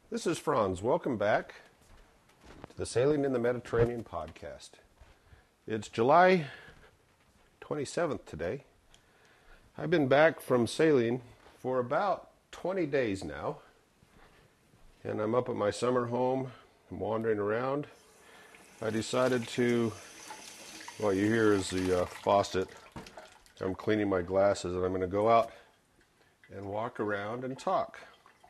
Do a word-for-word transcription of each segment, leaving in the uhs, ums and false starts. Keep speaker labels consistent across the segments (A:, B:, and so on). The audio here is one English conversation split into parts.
A: This is Franz. Welcome back to the Sailing in the Mediterranean podcast. It's July twenty-seventh today. I've been back from sailing for about twenty days now, and I'm up at my summer home. I'm wandering around. I decided to, what you hear is the uh, faucet. I'm cleaning my glasses, and I'm going to go out and walk around and talk.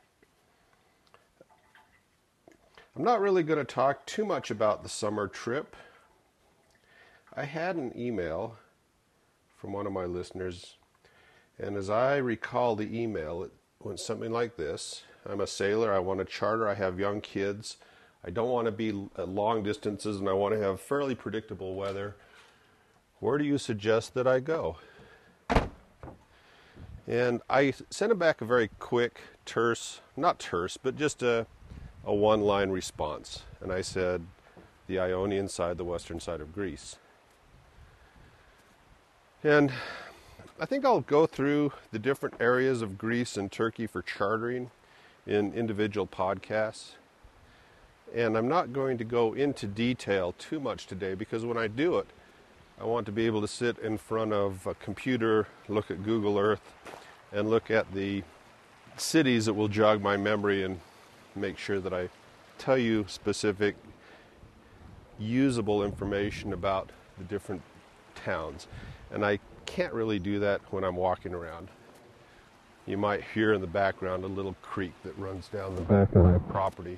A: I'm not really going to talk too much about the summer trip. I had an email from one of my listeners, and as I recall the email, it went something like this. I'm a sailor, I want to charter, I have young kids, I don't want to be at long distances, and I want to have fairly predictable weather. Where do you suggest that I go? And I sent him back a very quick, terse, not terse, but just a a one-line response, and I said the Ionian side, the western side of Greece. And I think I'll go through the different areas of Greece and Turkey for chartering in individual podcasts, and I'm not going to go into detail too much today because when I do it, I want to be able to sit in front of a computer, look at Google Earth, and look at the cities that will jog my memory and make sure that I tell you specific, usable information about the different towns. And I can't really do that when I'm walking around. You might hear in the background a little creek that runs down the back of my property.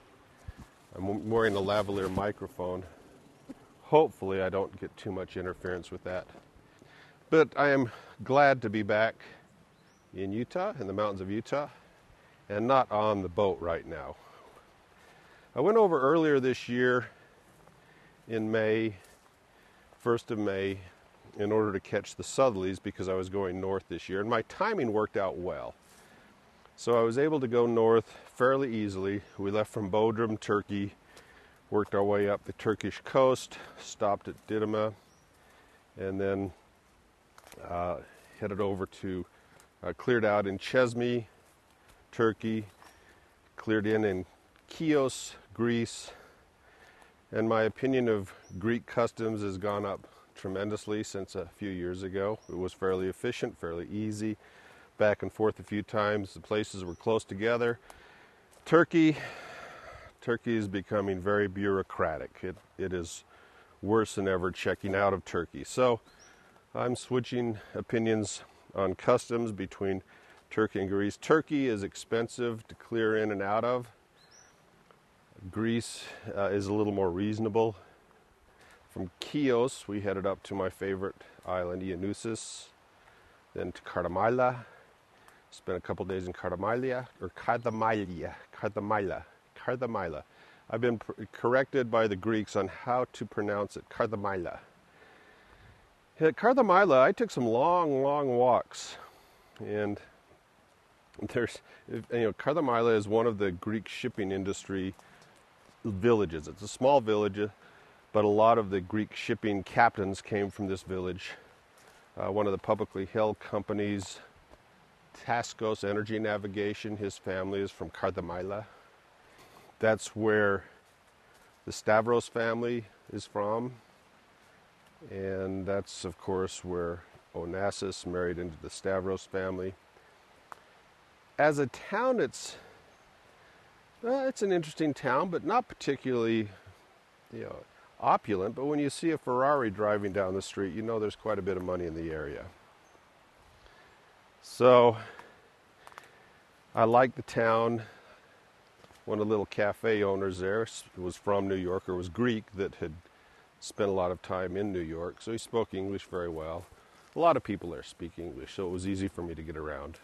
A: I'm wearing a lavalier microphone. Hopefully I don't get too much interference with that. But I am glad to be back in Utah, in the mountains of Utah, and not on the boat right now. I went over earlier this year in May, first of May, in order to catch the southerlies because I was going north this year, and my timing worked out well. So I was able to go north fairly easily. We left from Bodrum, Turkey, worked our way up the Turkish coast, stopped at Didyma, and then uh, headed over to, uh, cleared out in Chesme, Turkey, cleared in in Chios, Greece, and my opinion of Greek customs has gone up tremendously since a few years ago. It was fairly efficient, fairly easy, back and forth a few times. The places were close together. Turkey, Turkey is becoming very bureaucratic. It, it is worse than ever checking out of Turkey. So I'm switching opinions on customs between Turkey and Greece. Turkey is expensive to clear in and out of. Greece uh, is a little more reasonable. From Chios, we headed up to my favorite island, Ionissus, then to Kardamyla. Spent a couple days in Kardamyla, or Kardamylia, Kardamyla, Kardamyla. I've been pr- corrected by the Greeks on how to pronounce it, Kardamyla. At Kardamyla, I took some long, long walks, and There's, you know, Kardamyla is one of the Greek shipping industry villages. It's a small village, but a lot of the Greek shipping captains came from this village. Uh, one of the publicly held companies, Tascos Energy Navigation, his family is from Kardamyla. That's where the Stavros family is from, and that's, of course, where Onassis married into the Stavros family. As a town, it's uh, it's an interesting town, but not particularly, you know, opulent. But when you see a Ferrari driving down the street, you know there's quite a bit of money in the area. So I like the town. One of the little cafe owners there was from New York, or was Greek, that had spent a lot of time in New York, so he spoke English very well. A lot of people there speak English, so it was easy for me to get around.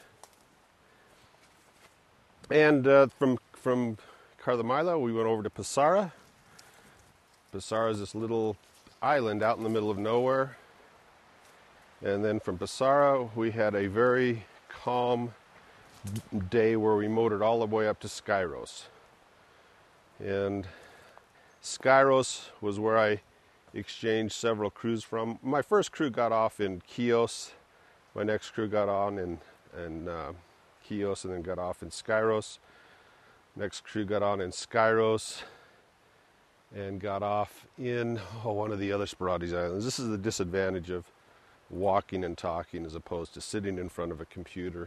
A: And uh, from from Kardamyla, we went over to Psara. Psara is this little island out in the middle of nowhere. And then from Psara, we had a very calm day where we motored all the way up to Skyros. And Skyros was where I exchanged several crews from. My first crew got off in Chios. My next crew got on in, in uh, Chios and then got off in Skyros. Next crew got on in Skyros and got off in oh, one of the other Sporades Islands. This is the disadvantage of walking and talking as opposed to sitting in front of a computer,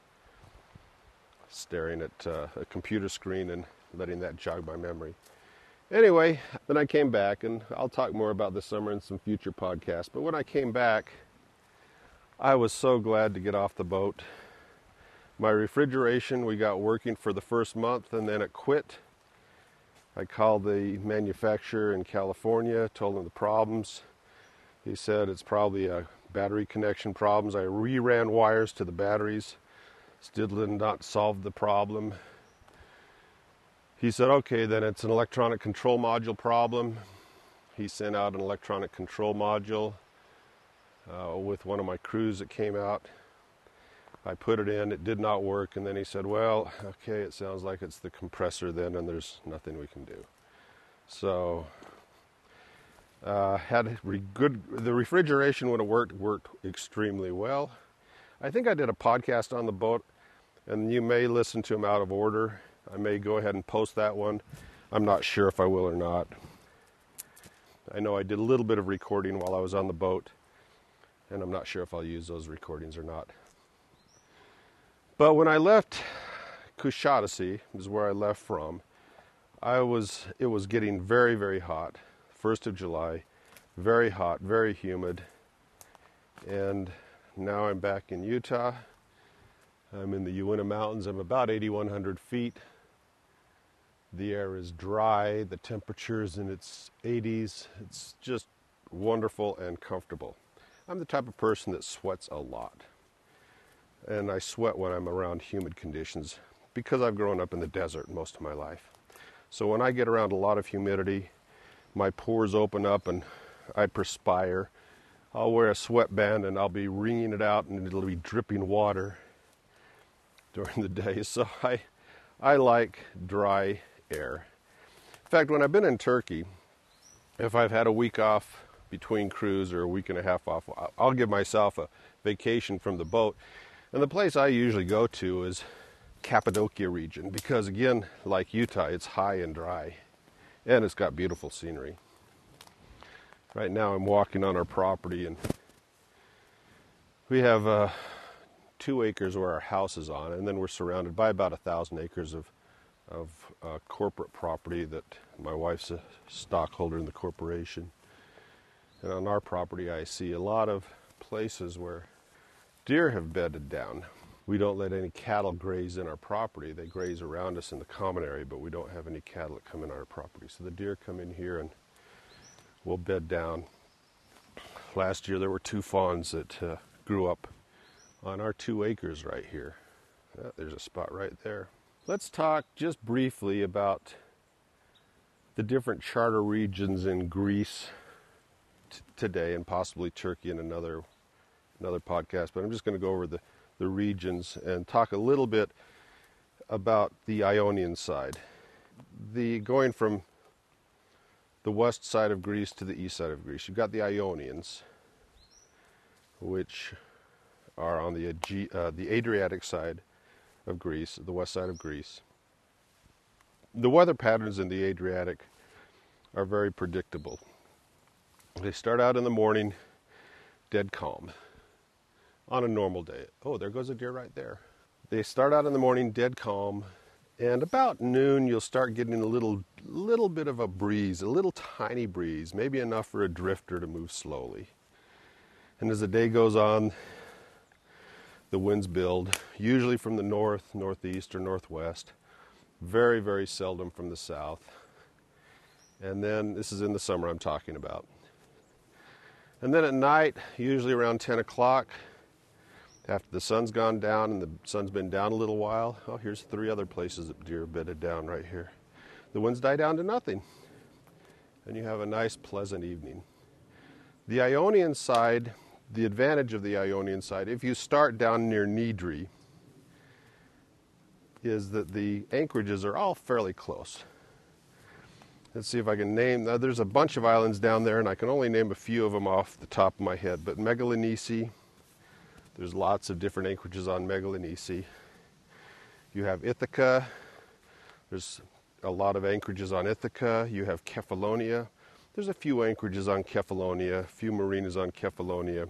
A: staring at uh, a computer screen and letting that jog my memory. Anyway, then I came back, and I'll talk more about this summer in some future podcasts, but when I came back, I was so glad to get off the boat. My refrigeration we got working for the first month, and then it quit. I called the manufacturer in California, told him the problems. He said it's probably a battery connection problems. I reran wires to the batteries. Still did not solve the problem. He said, okay, then it's an electronic control module problem. He sent out an electronic control module uh, with one of my crews that came out. I put it in, it did not work, and then he said, well, okay, it sounds like it's the compressor then, and there's nothing we can do. So, uh, had re- good, the refrigeration when it worked, worked extremely well. I think I did a podcast on the boat, and you may listen to them out of order. I may go ahead and post that one. I'm not sure if I will or not. I know I did a little bit of recording while I was on the boat, and I'm not sure if I'll use those recordings or not. But when I left Kushatasy, is where I left from, I was, it was getting very, very hot. first of July, very hot, very humid. And now I'm back in Utah. I'm in the Uinta Mountains. I'm about eighty-one hundred feet. The air is dry. The temperature is in its eighties. It's just wonderful and comfortable. I'm the type of person that sweats a lot. And I sweat when I'm around humid conditions because I've grown up in the desert most of my life. So when I get around a lot of humidity, my pores open up and I perspire. I'll wear a sweatband and I'll be wringing it out and it'll be dripping water during the day. So I, I like dry air. In fact, when I've been in Turkey, if I've had a week off between crews or a week and a half off, I'll give myself a vacation from the boat. And the place I usually go to is Cappadocia region because, again, like Utah, it's high and dry and it's got beautiful scenery. Right now I'm walking on our property and we have uh, two acres where our house is on, and then we're surrounded by about a thousand acres of of uh, corporate property that my wife's a stockholder in the corporation. And on our property I see a lot of places where deer have bedded down. We don't let any cattle graze in our property. They graze around us in the common area, but we don't have any cattle that come in our property. So the deer come in here and will bed down. Last year there were two fawns that uh, grew up on our two acres right here. Yeah, there's a spot right there. Let's talk just briefly about the different charter regions in Greece t- today, and possibly Turkey in another another podcast. But I'm just going to go over the, the regions and talk a little bit about the Ionian side. The going from the west side of Greece to the east side of Greece, you've got the Ionians, which are on the uh, the Adriatic side of Greece, the west side of Greece. The weather patterns in the Adriatic are very predictable. They start out in the morning, dead calm, on a normal day. Oh, there goes a deer right there. They start out in the morning, dead calm, and about noon you'll start getting a little, little bit of a breeze, a little tiny breeze, maybe enough for a drifter to move slowly. And as the day goes on, the winds build, usually from the north, northeast, or northwest. Very, very seldom from the south. And then, this is in the summer I'm talking about. And then at night, usually around ten o'clock, after the sun's gone down and the sun's been down a little while, oh, here's three other places that deer bedded down right here. The winds die down to nothing. And you have a nice, pleasant evening. The Ionian side, the advantage of the Ionian side, if you start down near Nidri, is that the anchorages are all fairly close. Let's see if I can name, now there's a bunch of islands down there and I can only name a few of them off the top of my head, but Megalonisi, there's lots of different anchorages on Megalonisi. You have Ithaca, There's a lot of anchorages on Ithaca. You have Kefalonia. There's a few anchorages on Kefalonia, a few marinas on Kefalonia.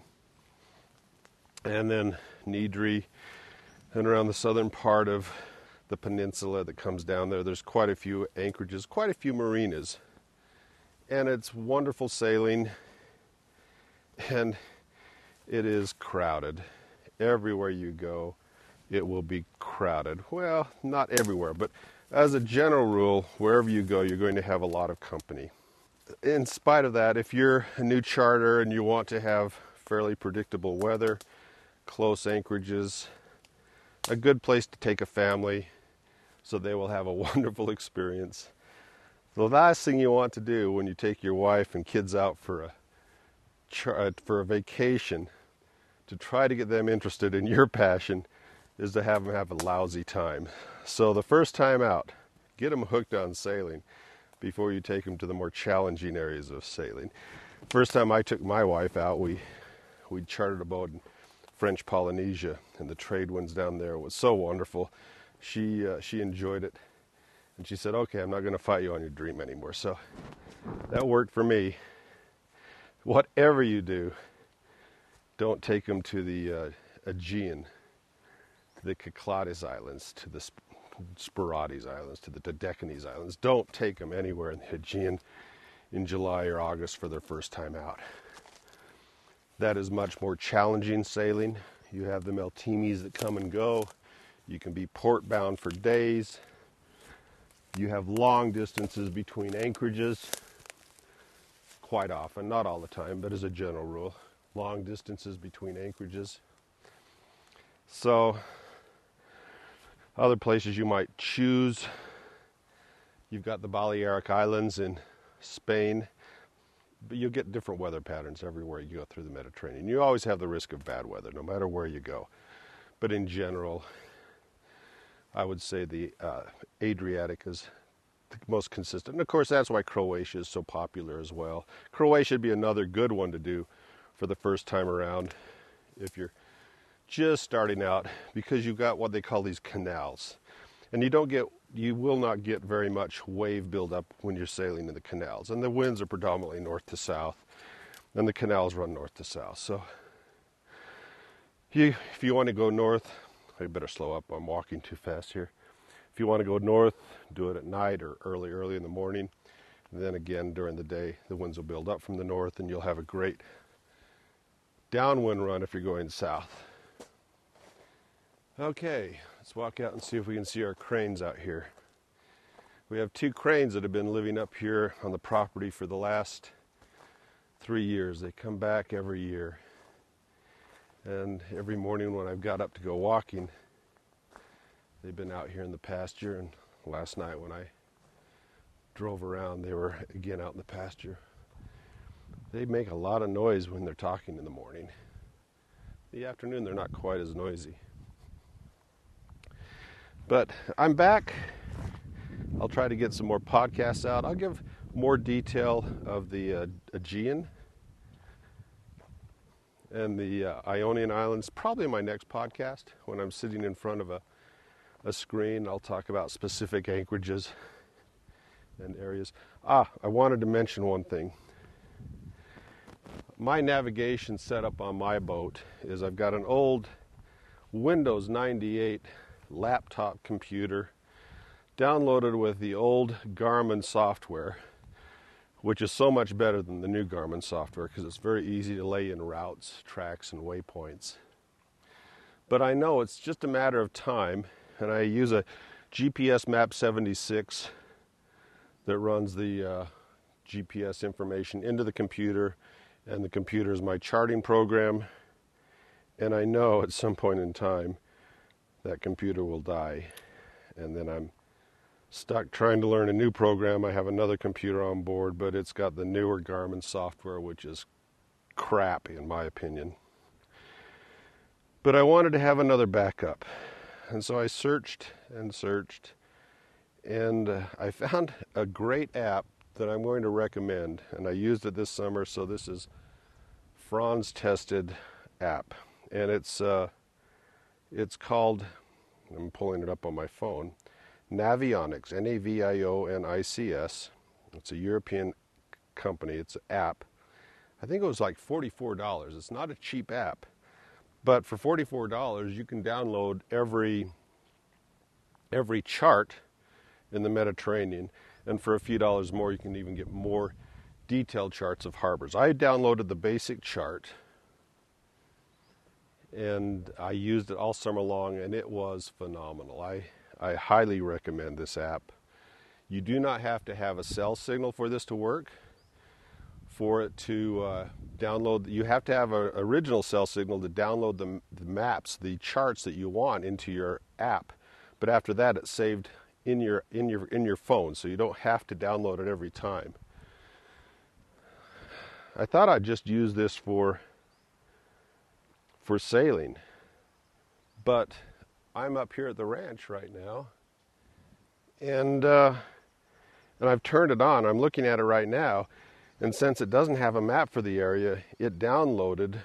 A: And then Niedre, and around the southern part of the peninsula that comes down there, there's quite a few anchorages, quite a few marinas. And it's wonderful sailing, and it is crowded. Everywhere you go, it will be crowded. Well, not everywhere, but as a general rule, wherever you go, you're going to have a lot of company. In spite of that, if you're a new charter and you want to have fairly predictable weather, close anchorages, a good place to take a family so they will have a wonderful experience. The last thing you want to do when you take your wife and kids out for a char- for a vacation to try to get them interested in your passion is to have them have a lousy time. So the first time out, get them hooked on sailing before you take them to the more challenging areas of sailing. First time I took my wife out, we we chartered a boat in French Polynesia, and the trade winds down there was so wonderful. She uh, she enjoyed it, and she said, "Okay, I'm not going to fight you on your dream anymore." So that worked for me. Whatever you do, don't take them to the uh, Aegean, to the Cyclades Islands, to the Sp- Sporades Islands, to the Dodecanese Islands. Don't take them anywhere in the Aegean in July or August for their first time out. That is much more challenging sailing. You have the Meltemis that come and go. You can be port bound for days. You have long distances between anchorages, quite often, not all the time, but as a general rule, long distances between anchorages. So, other places you might choose, you've got the Balearic Islands in Spain, but you'll get different weather patterns everywhere you go through the Mediterranean. You always have the risk of bad weather, no matter where you go. But in general, I would say the uh, Adriatic is the most consistent. And of course, that's why Croatia is so popular as well. Croatia would be another good one to do for the first time around if you're just starting out, because you've got what they call these canals. And you don't get, you will not get very much wave buildup when you're sailing in the canals. And the winds are predominantly north to south, and the canals run north to south. So you, if you want to go north, I better slow up, I'm walking too fast here. If you want to go north, do it at night or early, early in the morning. And then again, during the day, the winds will build up from the north, and you'll have a great downwind run if you're going south. Okay, let's walk out and see if we can see our cranes out here. We have two cranes that have been living up here on the property for the last three years. They come back every year. And every morning when I've got up to go walking, they've been out here in the pasture. And last night when I drove around, they were again out in the pasture. They make a lot of noise when they're talking in the morning. In the afternoon, they're not quite as noisy. But I'm back. I'll try to get some more podcasts out. I'll give more detail of the uh, Aegean and the uh, Ionian Islands, probably in my next podcast when I'm sitting in front of a, a screen. I'll talk about specific anchorages and areas. Ah, I wanted to mention one thing. My navigation setup on my boat is I've got an old Windows ninety-eight laptop computer downloaded with the old Garmin software, which is so much better than the new Garmin software because it's very easy to lay in routes, tracks, and waypoints. But I know it's just a matter of time, and I use a G P S Map seventy-six that runs the uh, G P S information into the computer, and the computer is my charting program, and I know at some point in time that computer will die, and then I'm stuck trying to learn a new program. I have another computer on board, but it's got the newer Garmin software, which is crap in my opinion. But I wanted to have another backup, and so I searched and searched, and uh, I found a great app that I'm going to recommend, and I used it this summer, so this is Franz tested app, and it's uh, it's called, I'm pulling it up on my phone, Navionics, N A V I O N I C S. It's a European company. It's an app. I think it was like forty-four dollars. It's not a cheap app. But for forty-four dollars, you can download every every chart in the Mediterranean. And for a few dollars more, you can even get more detailed charts of harbors. I downloaded the basic chart, and I used it all summer long, and it was phenomenal. I, I highly recommend this app. You do not have to have a cell signal for this to work. For it to uh, download, you have to have an original cell signal to download the, the maps, the charts that you want into your app. But after that, it's saved in your in your in your phone, so you don't have to download it every time. I thought I'd just use this for for sailing, but I'm up here at the ranch right now, and uh, and I've turned it on. I'm looking at it right now. And since it doesn't have a map for the area, it downloaded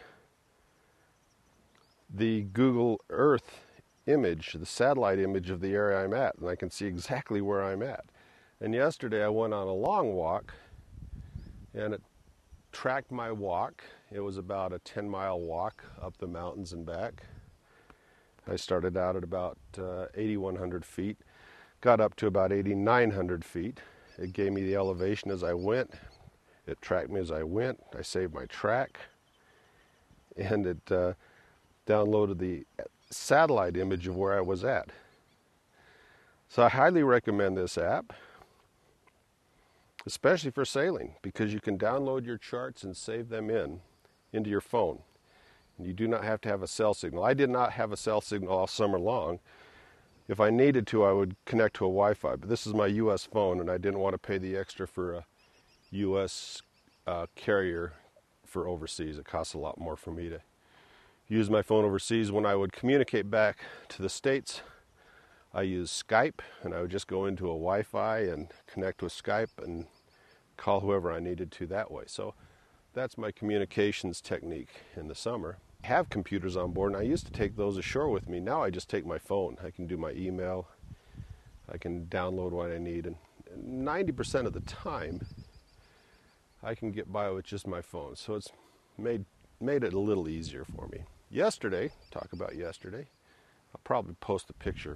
A: the Google Earth image, the satellite image of the area I'm at, and I can see exactly where I'm at. And yesterday I went on a long walk, and it tracked my walk. It was about a ten mile walk up the mountains and back. I started out at about uh, eighty-one hundred feet, got up to about eighty-nine hundred feet. It gave me the elevation as I went. It tracked me as I went. I saved my track, and it uh, downloaded the satellite image of where I was at. So I highly recommend this app, especially for sailing, because you can download your charts and save them in into your phone. And you do not have to have a cell signal. I did not have a cell signal all summer long. If I needed to, I would connect to a Wi-Fi, but this is my U S phone, and I didn't want to pay the extra for a U S uh, carrier for overseas. It costs a lot more for me to use my phone overseas. When I would communicate back to the States, I used Skype, and I would just go into a Wi-Fi and connect with Skype and call whoever I needed to that way. So that's my communications technique in the summer. I have computers on board, and I used to take those ashore with me. Now I just take my phone. I can do my email. I can download what I need, and ninety percent of the time I can get by with just my phone. So it's made made it a little easier for me. Yesterday, talk about yesterday, I'll probably post a picture.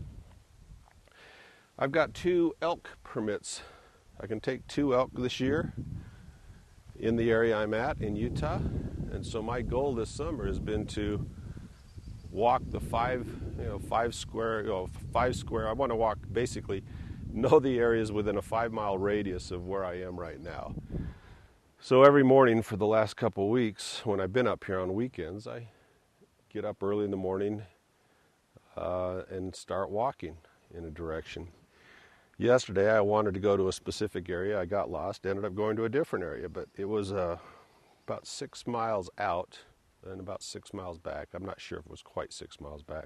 A: I've got two elk permits. I can take two elk this year in the area I'm at in Utah. And so my goal this summer has been to walk the five, you know, five square, you know, five square. I want to walk, basically know the areas within a five mile radius of where I am right now. So every morning for the last couple of weeks, when I've been up here on weekends, I get up early in the morning uh, and start walking in a direction. Yesterday I wanted to go to a specific area. I got lost, ended up going to a different area, but it was uh, about six miles out and about six miles back. I'm not sure if it was quite six miles back.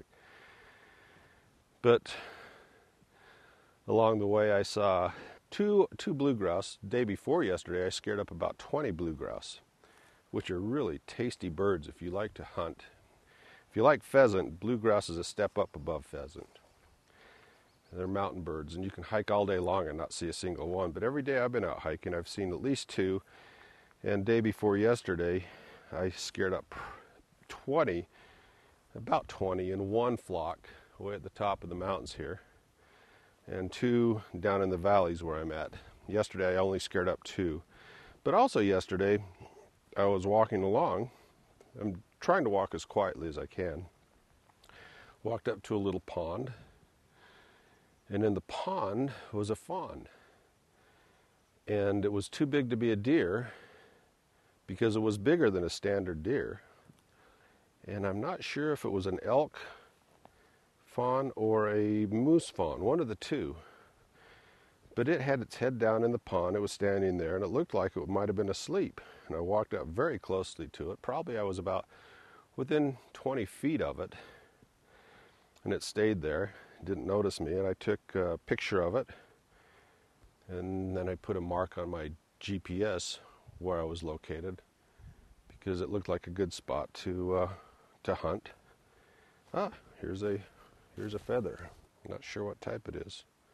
A: But along the way I saw two two blue grouse. The day before yesterday I scared up about twenty blue grouse, which are really tasty birds if you like to hunt. If you like pheasant, blue grouse is a step up above pheasant. They're mountain birds, and you can hike all day long and not see a single one. But every day I've been out hiking, I've seen at least two. And day before yesterday, I scared up twenty, about twenty in one flock way at the top of the mountains here, and two down in the valleys where I'm at. Yesterday I only scared up two. But also yesterday, I was walking along. I'm trying to walk as quietly as I can. Walked up to a little pond. And in the pond was a fawn. And it was too big to be a deer because it was bigger than a standard deer. And I'm not sure if it was an elk fawn or a moose fawn, one of the two. But it had its head down in the pond. It was standing there, and it looked like it might have been asleep. And I walked up very closely to it. Probably I was about within twenty feet of it. And it stayed there. Didn't notice me, and I took a picture of it, and then I put a mark on my G P S where I was located because it looked like a good spot to uh, to hunt. Ah, here's a here's a feather. Not sure what type it is.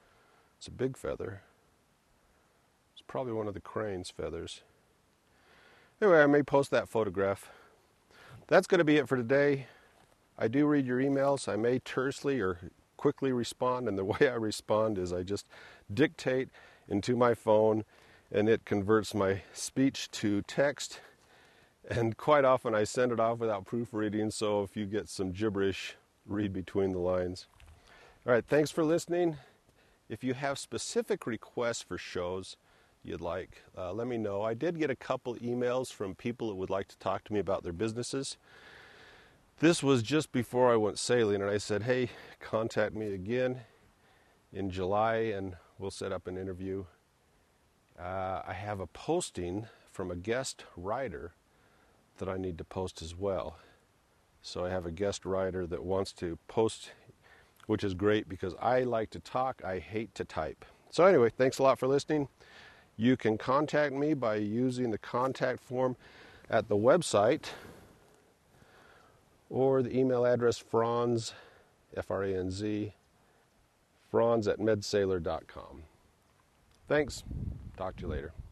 A: It's a big feather. It's probably one of the crane's feathers. Anyway, I may post that photograph. That's going to be it for today. I do read your emails. I may tersely or quickly respond, and the way I respond is I just dictate into my phone, and it converts my speech to text, and quite often I send it off without proofreading, so if you get some gibberish, read between the lines. All right, thanks for listening. If you have specific requests for shows you'd like, uh, let me know. I did get a couple emails from people that would like to talk to me about their businesses. This was just before I went sailing, and I said, hey, contact me again in July and we'll set up an interview. Uh, I have a posting from a guest writer that I need to post as well. So I have a guest writer that wants to post, which is great because I like to talk, I hate to type. So anyway, thanks a lot for listening. You can contact me by using the contact form at the website or the email address Franz, F R A N Z, Franz at medsailor dot com. Thanks. Talk to you later.